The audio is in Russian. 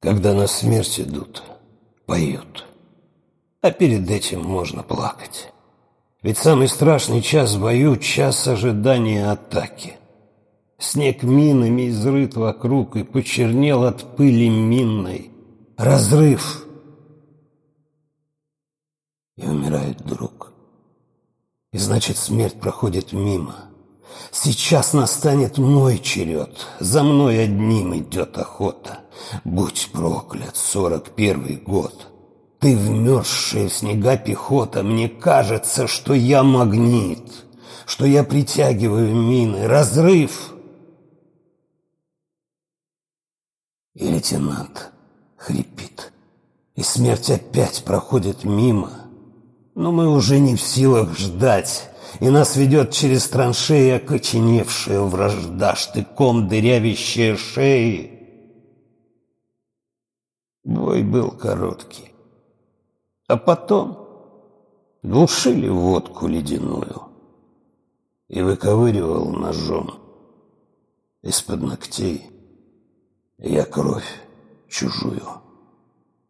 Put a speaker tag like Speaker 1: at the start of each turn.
Speaker 1: Когда на смерть идут, поют. А перед этим можно плакать. Ведь самый страшный час в бою — час ожидания атаки. Снег минами изрыт вокруг и почернел от пыли минной. Разрыв. И умирает друг. И значит, смерть проходит мимо. Сейчас настанет мой черед. За мной одним идет охота. Будь проклят 41-й год. Ты вмерзшая в снега пехота. Мне кажется, что я магнит, что я притягиваю мины. Разрыв. И лейтенант хрипит. И смерть опять проходит мимо. Но мы уже не в силах ждать, и нас ведет через траншеи окоченевшая вражда, штыком дырявящая шеи. Бой был короткий. А потом глушили водку ледяную и выковыривал ножом из-под ногтей я кровь чужую.